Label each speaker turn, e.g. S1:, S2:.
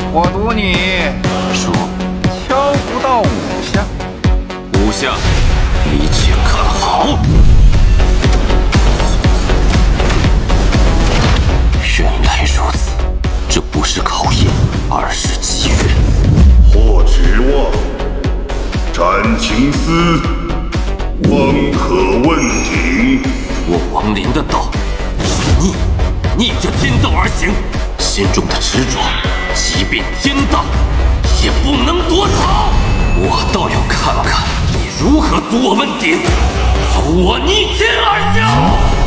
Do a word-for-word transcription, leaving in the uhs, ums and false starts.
S1: 我赌你
S2: 说
S1: 敲不到五下。
S2: 五下，一切看好。原来如此，这不是考验，而是机缘。
S3: 或指望，斩情丝，方可问鼎。
S2: 我王林的道是逆，逆着天道而行，心中的执着，即便天大，也不能夺草。我倒要看看你如何阻我问鼎，阻我逆天而行。